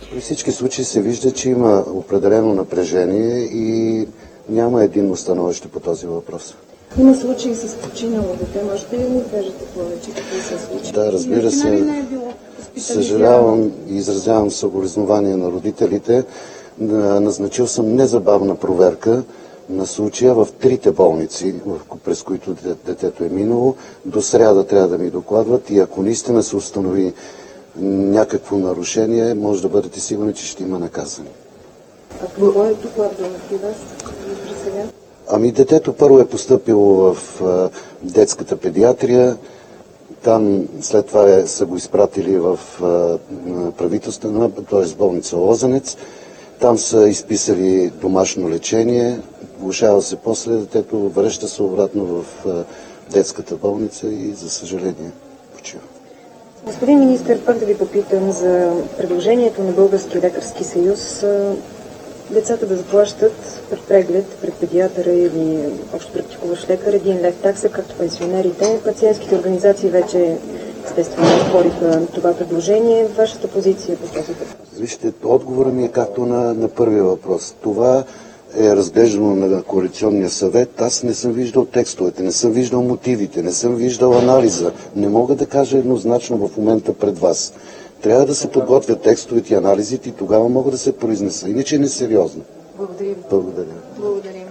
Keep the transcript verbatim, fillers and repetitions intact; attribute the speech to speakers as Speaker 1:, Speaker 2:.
Speaker 1: При всички случаи се вижда, че има определено напрежение и няма единно становище по този въпрос.
Speaker 2: Има случаи с починало дете. Можете ли да ни кажете повече какво се случи?
Speaker 1: Да, разбира се. Съжалявам и изразявам съболезнования на родителите. Назначил съм незабавна проверка на случая в трите болници, през които детето е минало. До сряда трябва да ми докладват и ако наистина се установи някакво нарушение, може да бъдете сигурни, че ще има наказани.
Speaker 2: А какво е докладвано при вас сега?
Speaker 1: Ами детето първо е постъпило в а, детската педиатрия, там след това е, са го изпратили в правителствена, т.е. болница Лозенец, там са изписали домашно лечение, влошава се после детето, връща се обратно в а, детската болница и за съжаление почива.
Speaker 2: Господин министър, пак да ви попитам за предложението на Българския лекарски съюз децата да заплащат пред преглед, пред педиатъра или общо практикуващ лекар един лев такса, както пенсионерите. Пациентските организации вече естествено отвориха това предложение. Вашата позиция по този въпрос?
Speaker 1: Вижте, отговорът ми е както на, на първия въпрос. Това е разглеждано на коалиционния съвет. Аз не съм виждал текстовете, не съм виждал мотивите, не съм виждал анализа. Не мога да кажа еднозначно в момента пред вас. Трябва да се подготвят текстовете и анализите и тогава мога да се произнеса. Иначе е несериозно.
Speaker 2: Благодаря.
Speaker 1: Благодаря.